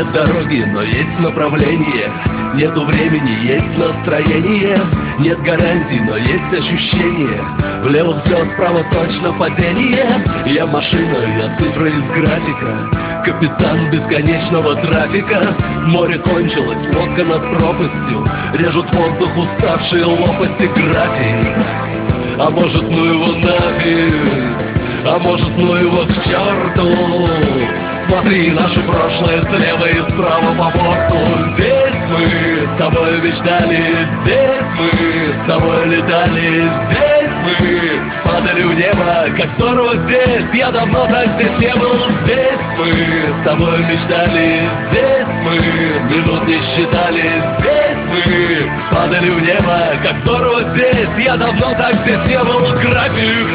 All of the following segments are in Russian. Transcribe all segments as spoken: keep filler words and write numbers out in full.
Нет дороги, но есть направление. Нету времени, есть настроение. Нет гарантий, но есть ощущение. Влево взлет, вправо точно падение. Я машина, я цифра из графика. Капитан бесконечного трафика. Море кончилось, лодка над пропастью. Режут воздух уставшие лопасти. График. А может, ну его нафиг. А может, ну его к черту. Смотри, наше прошлое слева и справа по борту. Здесь мы с тобой мечтали, здесь мы с тобой летали, здесь мы падали в небо, как здорово здесь. Я давно так здесь не был. Здесь мы с тобой мечтали, здесь мы минут не считали, здесь мы падали в небо, как здорово здесь. Я давно так здесь не был. График.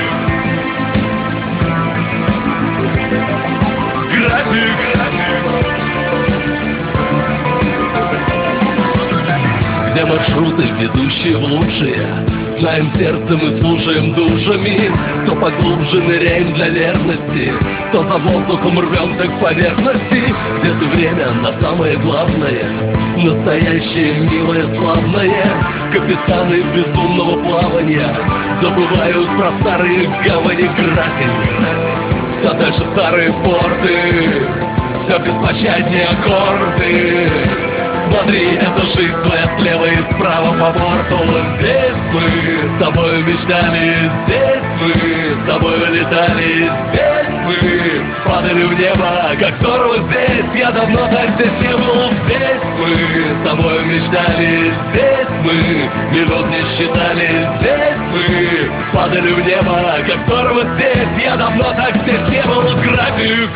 Где маршруты, ведущие в лучшие? Знаем сердцем и слушаем душами. То поглубже ныряем для верности, то за воздухом рвемся к поверхности. Где-то время на самое главное, настоящее, милое, славное. Капитаны безумного плавания забывают про старые гавани. График. Все дальше старые порты, все беспощаднее аккорды. Смотри, это жизнь твоя слева и справа по борту. Здесь мы с тобой мечтали, здесь мы с тобой летали, здесь мы падали в небо, как здорово здесь. Я давно так здесь не был. Здесь мы с тобой мечтали, здесь мы минут не считали, здесь мы падали в небо, как здорово здесь. Я давно так здесь не был. График.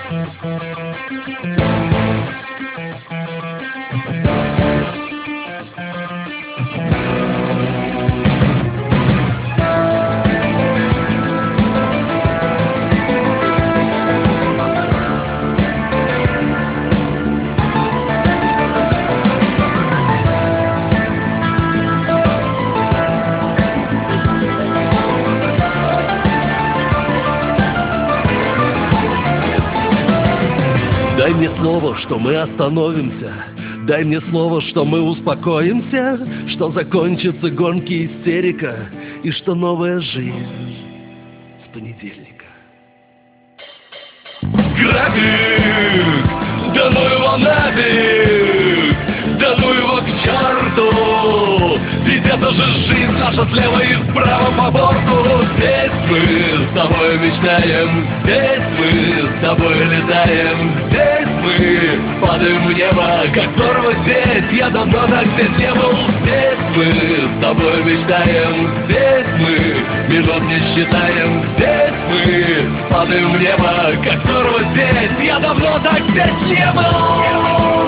Дай мне слово, что мы остановимся. Дай мне слово, что мы успокоимся, что закончится гонки истерика и что новая жизнь с понедельника. График! Да ну его нафиг! Да ну его к черту! Ведь это же жизнь наша слева и справа по борту. Здесь мы с тобой мечтаем, здесь мы с тобой летаем, здесь мы падаем в небо, как здорово здесь. Я давно так здесь не был. Здесь мы с тобой мечтаем, здесь мы минут не считаем, здесь мы падаем в небо, как здорово здесь. Я давно так здесь не был.